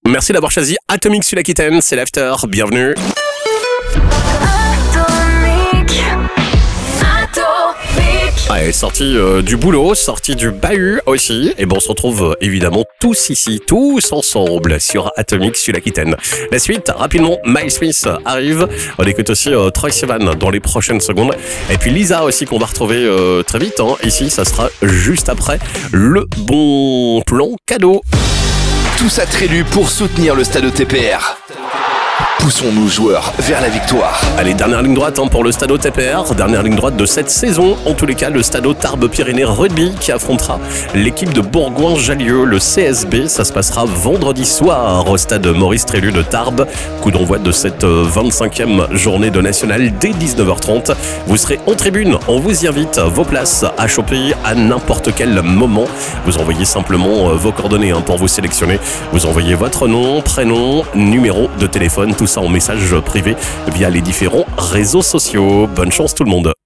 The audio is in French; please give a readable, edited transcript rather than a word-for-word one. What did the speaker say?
Merci d'avoir choisi Atomic sur l'Aquitaine, c'est l'After, bienvenue. Ouais, sorti du boulot, sorti du bahut aussi. Et bon, on se retrouve évidemment tous ici, tous ensemble sur Atomic sur l'Aquitaine. La suite, rapidement, Miles Smith arrive. On écoute aussi Troye Sivan dans les prochaines secondes. Et puis Lisa aussi qu'on va retrouver très vite. Ici, ça sera juste après le bon plan cadeau. Tous attribués pour soutenir le Stade TPR. Poussons nos joueurs vers la victoire. Allez, dernière ligne droite pour le Stade TPR, dernière ligne droite de cette saison. En tous les cas, le Stade Tarbes-Pyrénées Rugby qui affrontera l'équipe de Bourgoin-Jallieu, le CSB. Ça se passera vendredi soir au Stade Maurice Trélu de Tarbes. Coup d'envoi de cette 25e journée de National dès 19h30. Vous serez en tribune, on vous y invite. Vos places à choper à n'importe quel moment. Vous envoyez simplement vos coordonnées pour vous sélectionner. Vous envoyez votre nom, prénom, numéro de téléphone, tout ça en message privé via les différents réseaux sociaux. Bonne chance tout le monde.